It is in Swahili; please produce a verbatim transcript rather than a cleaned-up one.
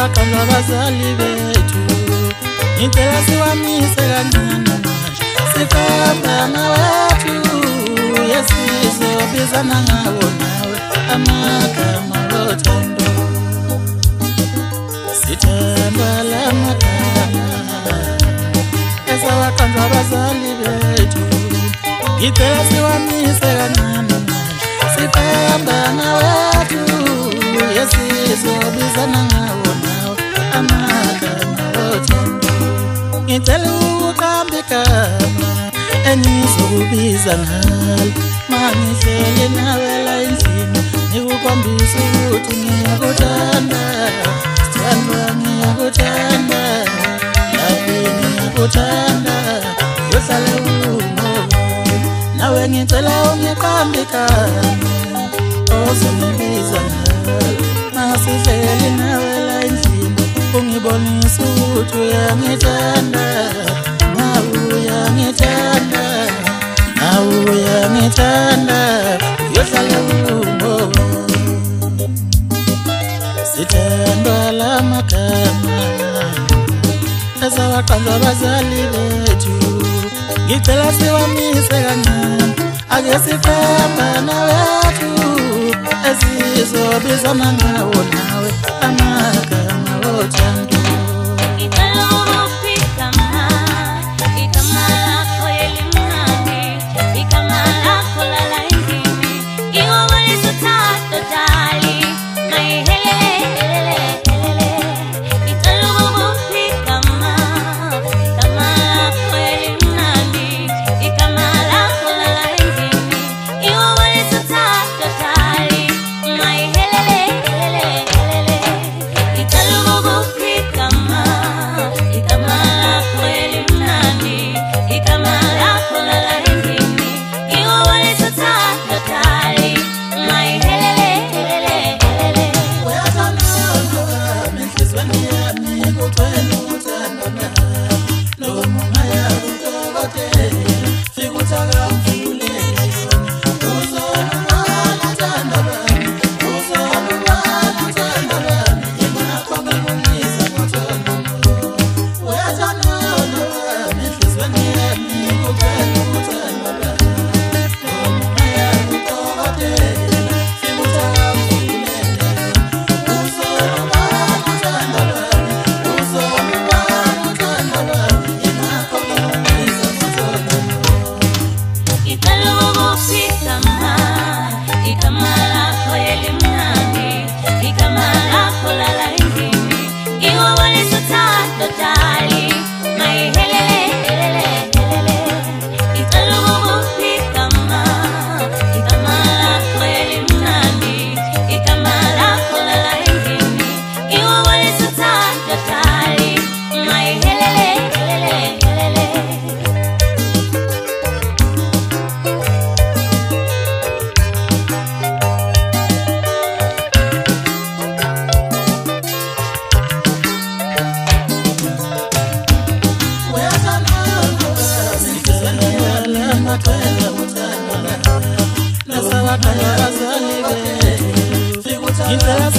Esawaqamba abazali bethu impela siwamise kancane manje sifamba nawethu yesizobizana ngawo nawe amagama othando sithemba lamagama esawaqamba abazali bethu impela siwamise kancane manje sifamba nawethu yesizobizana ngawo nawe amagama othando ngicela uqambe igama engizokubiza ngalo mangihlele nawe la endlini ngikukhombisa ukuthi ngiyakuthanda sithandwa ngiyakuthanda laphi ngiyakuthanda yohlale umoya nawe ngicela ungiqambe igama ozongibiza ngalo masihlele nawe la endlini ungibonisa ukuthi uyangithanda uyangithanda nawe uyangithanda yohlala umoya sithandwa lamagama esawaqamba abazali bethu ngicela siwamise kancane ake sifamba nawethu esizobizana ngawo nawe amagama othando Intela